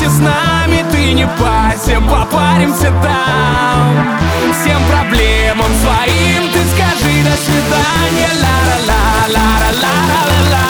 вместе с нами, ты не парься, попаримся там. Всем проблемам своим ты скажи до свидания. Ла-ла-ла-ла-ла-ла-ла-ла.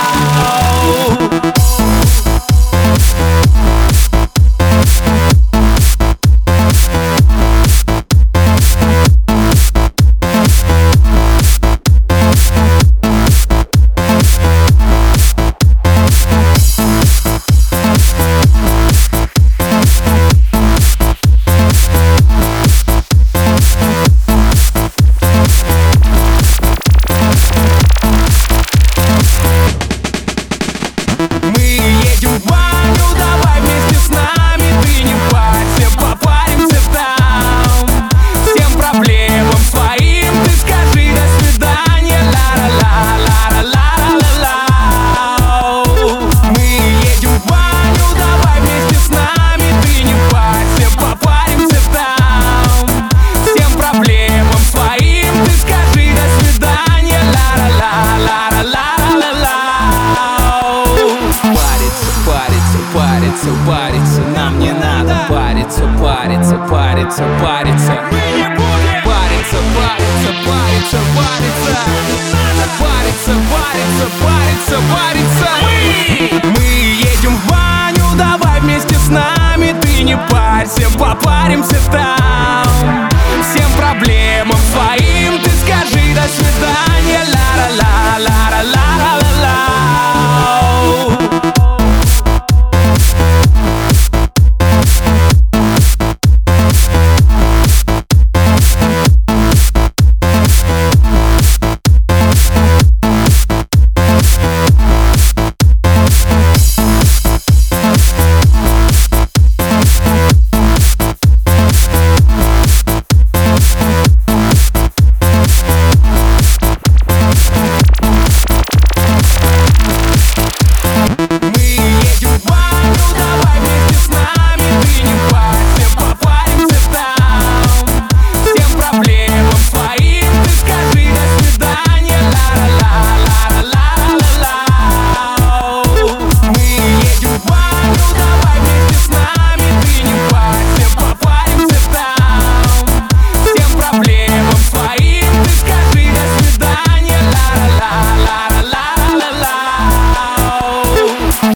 Париться, нам не надо париться, париться, париться, париться. Мы не будем париться, париться, париться, париться. Надо париться, париться, париться, париться.